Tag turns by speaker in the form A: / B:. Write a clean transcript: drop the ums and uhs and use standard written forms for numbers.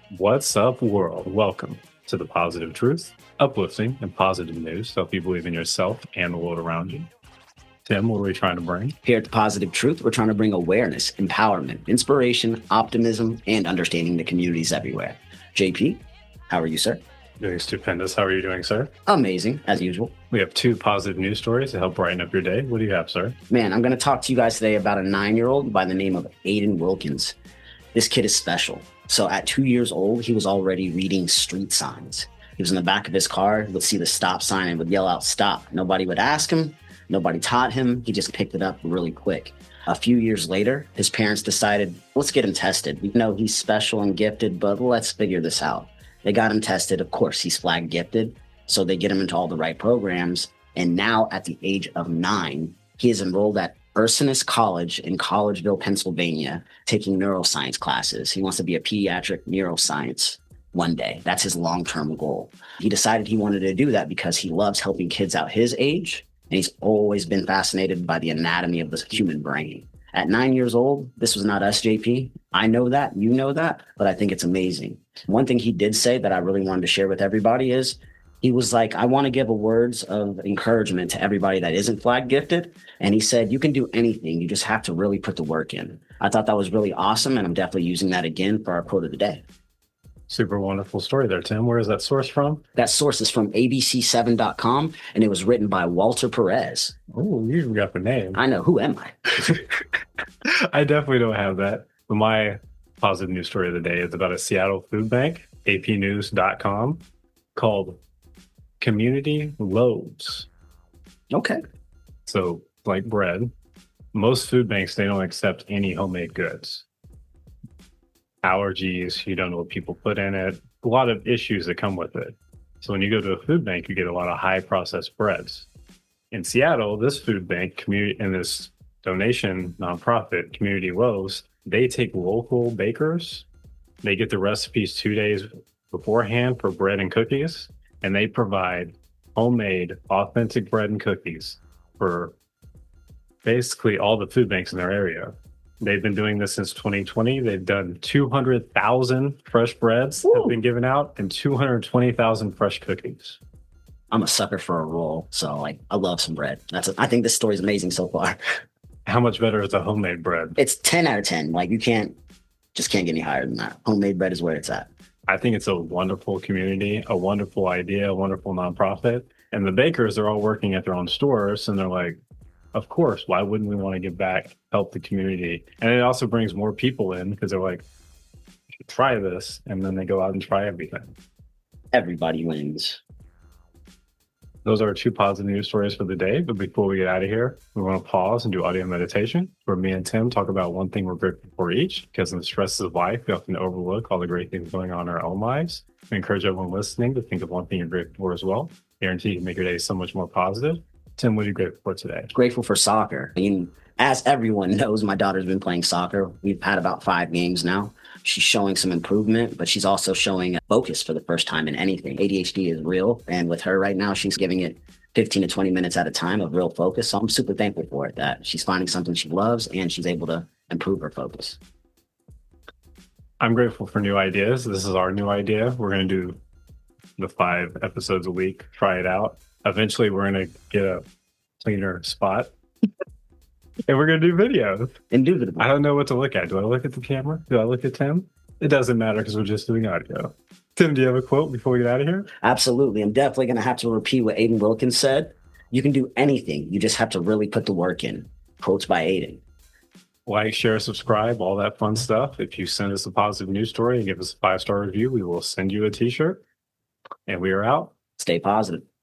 A: What's up, world? Welcome to the Positive Truth, uplifting and positive news to help you believe in yourself and the world around you. Tim, what are we trying to bring?
B: Here at The Positive Truth, we're trying to bring awareness, empowerment, inspiration, optimism, and understanding to communities everywhere. JP, how are you, sir?
A: Doing stupendous. How are you doing, sir?
B: Amazing, as usual.
A: We have two positive news stories to help brighten up your day. What do you have, sir?
B: Man, I'm going to talk to you guys today about a 9-year-old by the name of Aiden Wilkins. This kid is special. So at 2 years old, he was already reading street signs. He was in the back of his car, would see the stop sign and would yell out, "Stop." Nobody would ask him. Nobody taught him. He just picked it up really quick. A few years later, his parents decided, let's get him tested. We know he's special and gifted, but let's figure this out. They got him tested. Of course, he's flag gifted. So they get him into all the right programs. And now at the age of 9, he is enrolled at Ursinus College in Collegeville, Pennsylvania, taking neuroscience classes. He wants to be a pediatric neuroscience one day. That's his long-term goal. He decided he wanted to do that because he loves helping kids out his age. And he's always been fascinated by the anatomy of the human brain. At 9 years old, this was not us, JP. I know that, you know that, but I think it's amazing. One thing he did say that I really wanted to share with everybody is he was like, I want to give words of encouragement to everybody that isn't flag gifted. And he said, you can do anything. You just have to really put the work in. I thought that was really awesome. And I'm definitely using that again for our quote of the day.
A: Super wonderful story there, Tim. Where is that source from?
B: That source is from abc7.com, and it was written by Walter Perez.
A: Oh, you got the name.
B: I know. Who am I?
A: I definitely don't have that. But my positive news story of the day is about a Seattle food bank, apnews.com, called Community Loaves.
B: Okay.
A: So, like bread, most food banks, they don't accept any homemade goods. Allergies, you don't know what people put in it, a lot of issues that come with it. So when you go to a food bank, you get a lot of high processed breads. In Seattle, this food bank community and this donation nonprofit, Community Loaves, they take local bakers, they get the recipes 2 days beforehand for bread and cookies, and they provide homemade, authentic bread and cookies for basically all the food banks in their area. They've been doing this since 2020. They've done 200,000 fresh breads have been given out and 220,000 fresh cookies.
B: I'm a sucker for a roll, so I love some bread. I think this story is amazing so far.
A: How much better is a homemade bread?
B: It's 10 out of 10. Like you can't get any higher than that. Homemade bread is where it's at.
A: I think it's a wonderful community, a wonderful idea, a wonderful nonprofit. And the bakers are all working at their own stores, and they're like, of course, why wouldn't we want to give back, help the community? And it also brings more people in because they're like, try this. And then they go out and try everything.
B: Everybody wins.
A: Those are our two positive news stories for the day. But before we get out of here, we want to pause and do audio meditation where me and Tim talk about one thing we're grateful for each, because in the stresses of life, we often overlook all the great things going on in our own lives. We encourage everyone listening to think of one thing you're grateful for as well. Guarantee you can make your day so much more positive. Tim, what are you grateful for today?
B: Grateful for soccer. I mean, as everyone knows, my daughter's been playing soccer. We've had about 5 games now. She's showing some improvement, but she's also showing a focus for the first time in anything. ADHD is real. And with her right now, she's giving it 15 to 20 minutes at a time of real focus. So I'm super thankful for it, that she's finding something she loves and she's able to improve her focus.
A: I'm grateful for new ideas. This is our new idea. We're going to do the 5 episodes a week, try it out. Eventually, we're going to get a cleaner spot and we're going to do videos.
B: Indubitably.
A: I don't know what to look at. Do I look at the camera? Do I look at Tim? It doesn't matter because we're just doing audio. Tim, do you have a quote before we get out of here?
B: Absolutely. I'm definitely going to have to repeat what Aiden Wilkins said. You can do anything. You just have to really put the work in. Quotes by Aiden.
A: Like, share, subscribe, all that fun stuff. If you send us a positive news story and give us a 5-star review, we will send you a t-shirt. And we are out.
B: Stay positive.